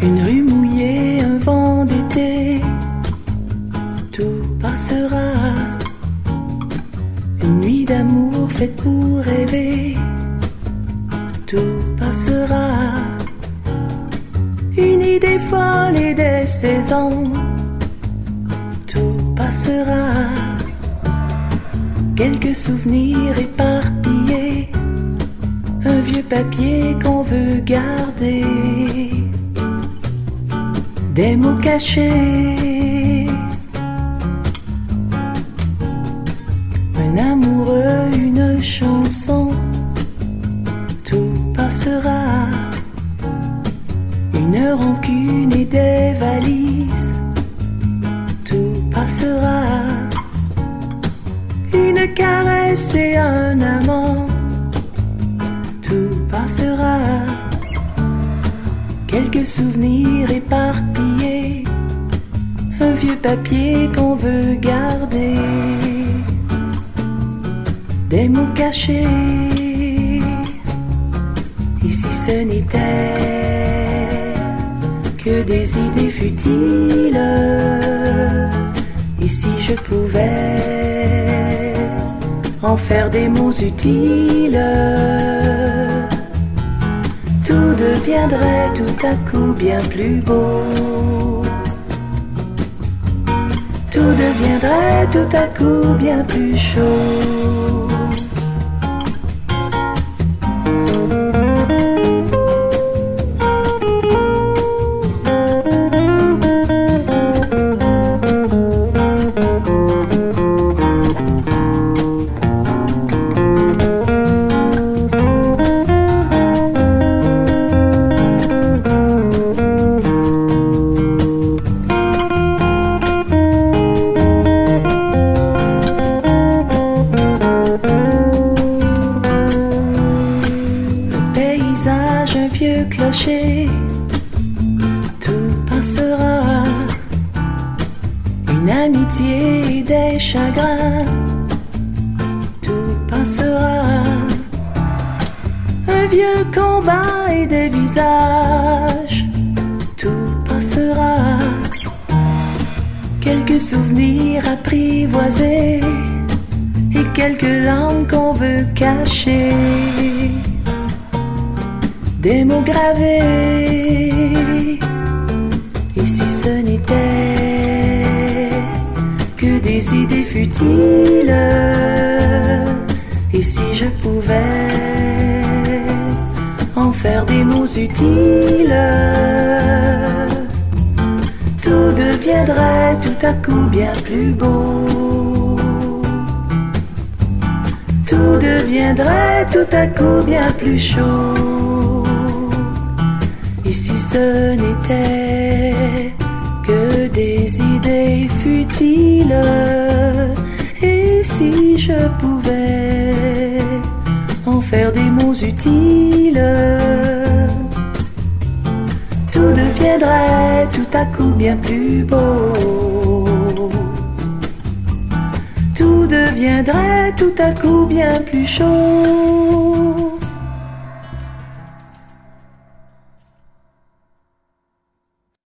Une rue mouillée, un vent d'été, tout passera. Une nuit d'amour faite pour rêver, tout passera. Une idée folle et des saisons, tout passera. Quelques souvenirs éparpillés, un vieux papier qu'on veut garder, des mots cachés, un amoureux, une chanson, tout passera. Une rancune et des valises, tout passera. Une caresse et un amant, tout passera. Quelques souvenirs éparpillés, un vieux papier qu'on veut garder, des mots cachés. Et si ce n'était que des idées futiles, et si je pouvais en faire des mots utiles, tout deviendrait tout à coup bien plus beau. Tout deviendrait tout à coup bien plus chaud. Un vieux clocher, tout passera. Une amitié et des chagrins, tout passera. Un vieux combat et des visages, tout passera. Quelques souvenirs apprivoisés et quelques langues qu'on veut cacher, des mots gravés. Et si ce n'était que des idées futiles, et si je pouvais en faire des mots utiles, tout deviendrait tout à coup bien plus beau. Tout deviendrait tout à coup bien plus chaud. Et si ce n'était que des idées futiles, et si je pouvais en faire des mots utiles, tout deviendrait tout à coup bien plus beau. Tout deviendrait tout à coup bien plus chaud.